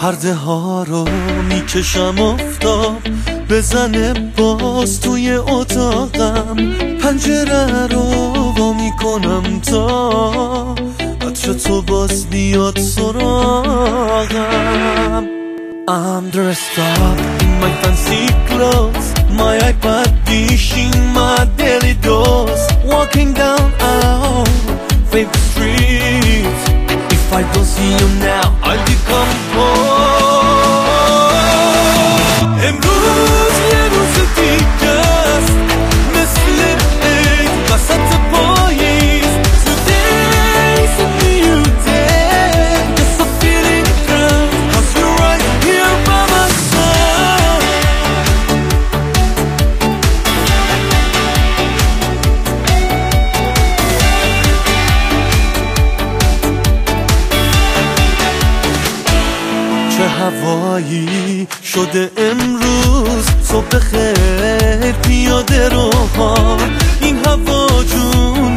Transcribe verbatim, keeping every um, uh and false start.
پرده ها رو میکشم افتاب بزنه باز توی اتاقم، پنجره رو وا میکنم تا عطر تو باز بیاد سراغم. I'm dressed up in my fancy clothes, my iPad dishing my daily dose, walking down our favorite streets. If I don't see you now, I'll become cold. امروز یه روز دیگه است مثل عید وسط پاییز. Today's a new day, just a feeling good, 'cause you're right here by my side. چه هوایی شده امروز، صبح خیر پیاده رو ها، این هوا جون